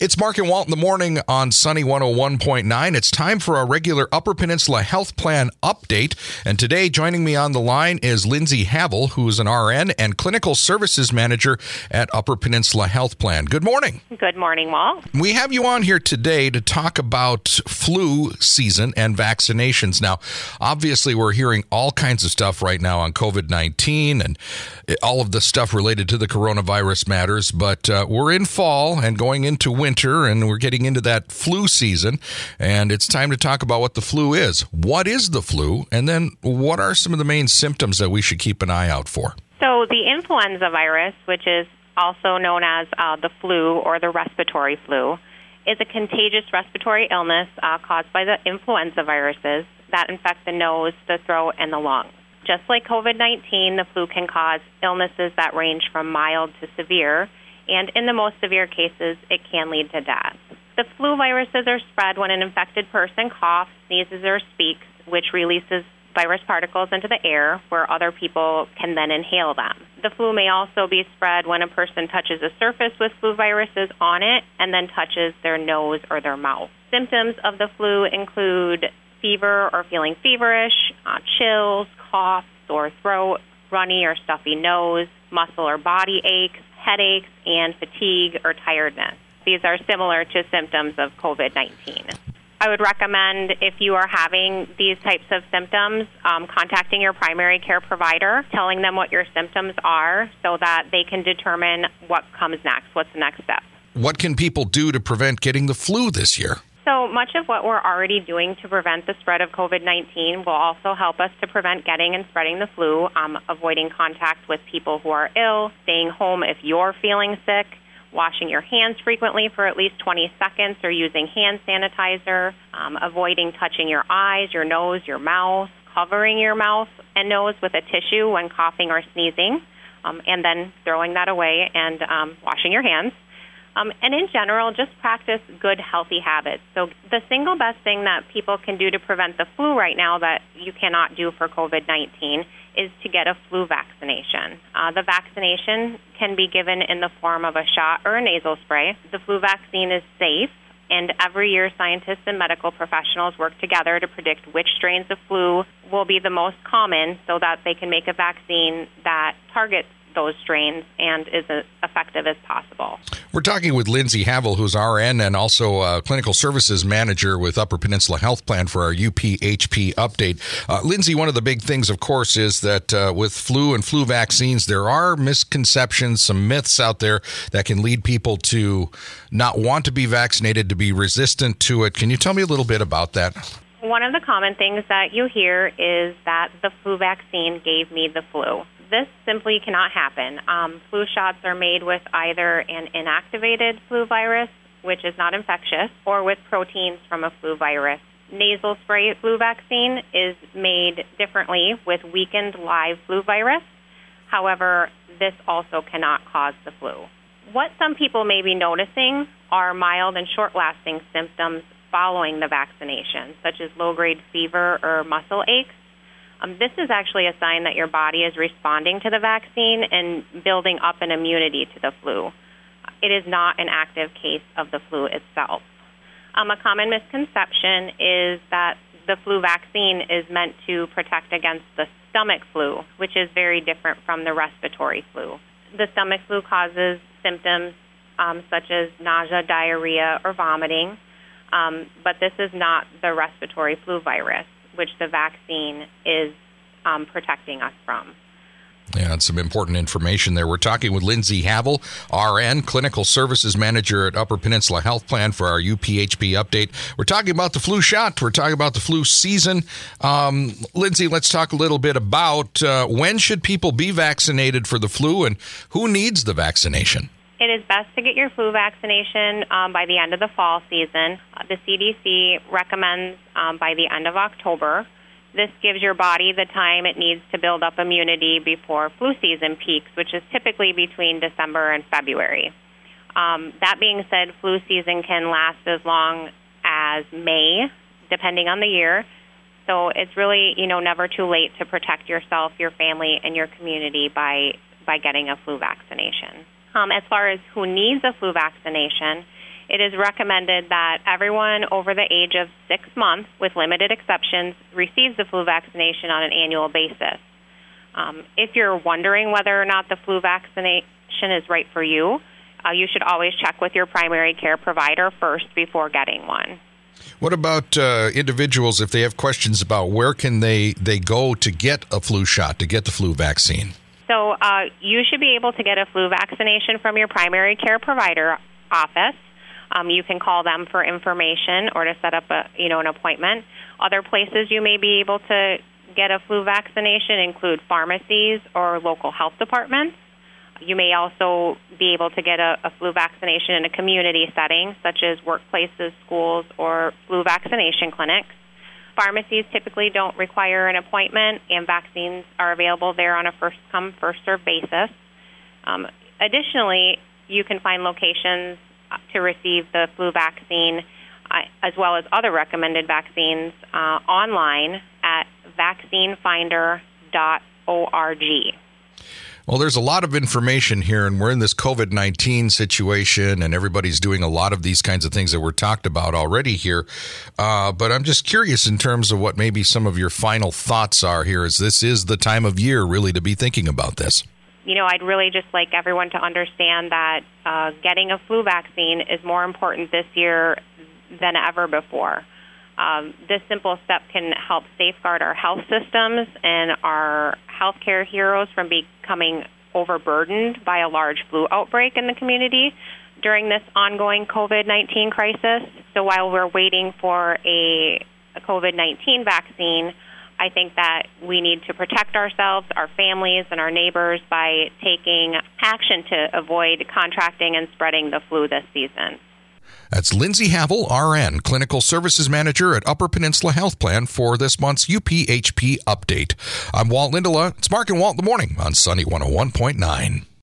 It's Mark and Walt in the morning on Sunny 101.9. It's time for our regular Upper Peninsula Health Plan update. And today, joining me on the line is Lindsay Havel, who is an RN and Clinical Services Manager at Upper Peninsula Health Plan. Good morning. Good morning, Walt. We have you on here today to talk about flu season and vaccinations. Now, obviously, we're hearing all kinds of stuff right now on COVID-19 and all of the stuff related to the coronavirus matters. But we're in fall and going into winter, and we're getting into that flu season, and it's time to talk about what the flu is. What is the flu, and then what are some of the main symptoms that we should keep an eye out for? So the influenza virus, which is also known as the flu or the respiratory flu, is a contagious respiratory illness caused by the influenza viruses that infect the nose, the throat, and the lungs. Just like COVID-19, the flu can cause illnesses that range from mild to severe, and in the most severe cases, it can lead to death. The flu viruses are spread when an infected person coughs, sneezes, or speaks, which releases virus particles into the air where other people can then inhale them. The flu may also be spread when a person touches a surface with flu viruses on it and then touches their nose or their mouth. Symptoms of the flu include fever or feeling feverish, chills, cough, sore throat, runny or stuffy nose, muscle or body aches, headaches, and fatigue or tiredness. These are similar to symptoms of COVID-19. I would recommend, if you are having these types of symptoms, contacting your primary care provider, telling them what your symptoms are so that they can determine what comes next, what's the next step. What can people do to prevent getting the flu this year? So much of what we're already doing to prevent the spread of COVID-19 will also help us to prevent getting and spreading the flu, avoiding contact with people who are ill, staying home if you're feeling sick, washing your hands frequently for at least 20 seconds or using hand sanitizer, avoiding touching your eyes, your nose, your mouth, covering your mouth and nose with a tissue when coughing or sneezing, and then throwing that away and washing your hands. And in general, just practice good, healthy habits. So the single best thing that people can do to prevent the flu right now that you cannot do for COVID-19 is to get a flu vaccination. The vaccination can be given in the form of a shot or a nasal spray. The flu vaccine is safe, and every year scientists and medical professionals work together to predict which strains of flu will be the most common so that they can make a vaccine that targets those strains and is as effective as possible. We're talking with Lindsay Havel, who's RN and also Clinical Services Manager with Upper Peninsula Health Plan for our UPHP update. Lindsay, one of the big things, of course, is that with flu and flu vaccines, there are misconceptions, some myths out there that can lead people to not want to be vaccinated, to be resistant to it. Can you tell me a little bit about that? One of the common things that you hear is that the flu vaccine gave me the flu. This simply cannot happen. Flu shots are made with either an inactivated flu virus, which is not infectious, or with proteins from a flu virus. Nasal spray flu vaccine is made differently with weakened live flu virus. However, this also cannot cause the flu. What some people may be noticing are mild and short-lasting symptoms following the vaccination, such as low-grade fever or muscle aches. This is actually a sign that your body is responding to the vaccine and building up an immunity to the flu. It is not an active case of the flu itself. A common misconception is that the flu vaccine is meant to protect against the stomach flu, which is very different from the respiratory flu. The stomach flu causes symptoms such as nausea, diarrhea, or vomiting, but this is not the respiratory flu virus, which the vaccine is protecting us from. Yeah, that's some important information there. We're talking with Lindsay Havel, RN, Clinical Services Manager at Upper Peninsula Health Plan for our UPHP update. We're talking about the flu shot. We're talking about the flu season. Lindsay, let's talk a little bit about when should people be vaccinated for the flu and who needs the vaccination? It is best to get your flu vaccination by the end of the fall season. The CDC recommends by the end of October. This gives your body the time it needs to build up immunity before flu season peaks, which is typically between December and February. That being said, flu season can last as long as May, depending on the year. So it's really, never too late to protect yourself, your family, and your community by getting a flu vaccination. As far as who needs a flu vaccination, It is recommended that everyone over the age of 6 months, with limited exceptions, receives the flu vaccination on an annual basis. If you're wondering whether or not the flu vaccination is right for you, you should always check with your primary care provider first before getting one. What about individuals if they have questions about where can they go to get a flu shot, to get the flu vaccine? So you should be able to get a flu vaccination from your primary care provider office. You can call them for information or to set up an appointment. Other places you may be able to get a flu vaccination include pharmacies or local health departments. You may also be able to get a flu vaccination in a community setting, such as workplaces, schools, or flu vaccination clinics. Pharmacies typically don't require an appointment, and vaccines are available there on a first-come, first-served basis. Additionally, you can find locations to receive the flu vaccine, as well as other recommended vaccines, online at vaccinefinder.org. Well, there's a lot of information here, and we're in this COVID-19 situation, and everybody's doing a lot of these kinds of things that were talked about already here. But I'm just curious in terms of what maybe some of your final thoughts are here, as this is the time of year really to be thinking about this. I'd really just like everyone to understand that getting a flu vaccine is more important this year than ever before. This simple step can help safeguard our health systems and our healthcare heroes from becoming overburdened by a large flu outbreak in the community during this ongoing COVID-19 crisis. So while we're waiting for a COVID-19 vaccine, I think that we need to protect ourselves, our families, and our neighbors by taking action to avoid contracting and spreading the flu this season. That's Lindsay Havel, RN, Clinical Services Manager at Upper Peninsula Health Plan for this month's UPHP Update. I'm Walt Lindela. It's Mark and Walt in the Morning on Sunny 101.9.